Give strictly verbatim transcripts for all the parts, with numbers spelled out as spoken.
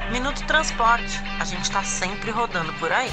Minuto Transporte, a gente está sempre rodando por aí.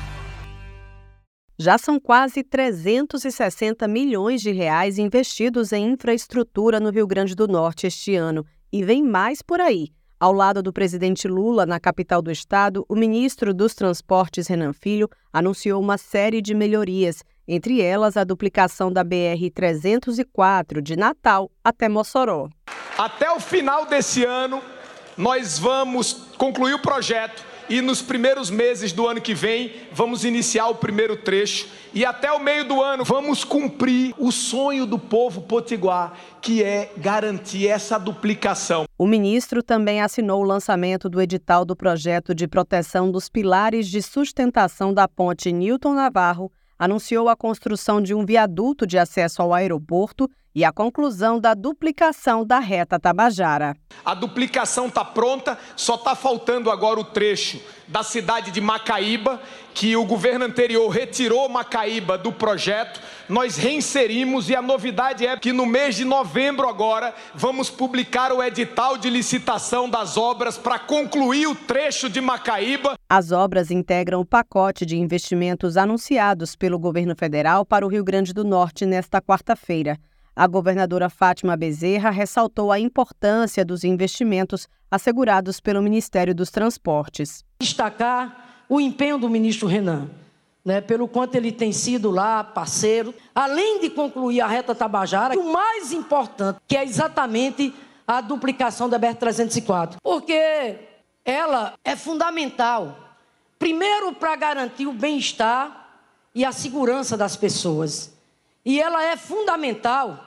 Já são quase trezentos e sessenta milhões de reais investidos em infraestrutura no Rio Grande do Norte este ano. E vem mais por aí. Ao lado do presidente Lula, na capital do estado, o ministro dos Transportes, Renan Filho, anunciou uma série de melhorias, entre elas a duplicação da B R trezentos e quatro, de Natal até Mossoró. Até o final desse ano, nós vamos concluir o projeto e nos primeiros meses do ano que vem vamos iniciar o primeiro trecho e até o meio do ano vamos cumprir o sonho do povo potiguar, que é garantir essa duplicação. O ministro também assinou o lançamento do edital do projeto de proteção dos pilares de sustentação da ponte Newton Navarro, anunciou a construção de um viaduto de acesso ao aeroporto e a conclusão da duplicação da reta Tabajara. A duplicação está pronta, só está faltando agora o trecho da cidade de Macaíba, que o governo anterior retirou Macaíba do projeto. Nós reinserimos e a novidade é que no mês de novembro agora vamos publicar o edital de licitação das obras para concluir o trecho de Macaíba. As obras integram o pacote de investimentos anunciados pelo governo federal para o Rio Grande do Norte nesta quarta-feira. A governadora Fátima Bezerra ressaltou a importância dos investimentos assegurados pelo Ministério dos Transportes. Destacar o empenho do ministro Renan, né, pelo quanto ele tem sido lá parceiro, além de concluir a reta Tabajara, o mais importante, que é exatamente a duplicação da B R trezentos e quatro, porque ela é fundamental, primeiro para garantir o bem-estar e a segurança das pessoas. E ela é fundamental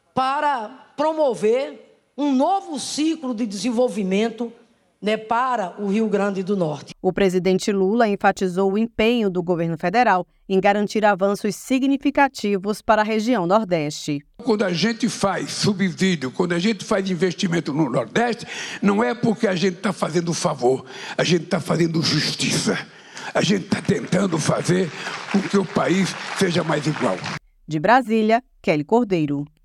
para promover um novo ciclo de desenvolvimento, né, para o Rio Grande do Norte. O presidente Lula enfatizou o empenho do governo federal em garantir avanços significativos para a região Nordeste. Quando a gente faz subsídio, quando a gente faz investimento no Nordeste, não é porque a gente está fazendo favor, a gente está fazendo justiça. A gente está tentando fazer com que o país seja mais igual. De Brasília, Kelly Cordeiro.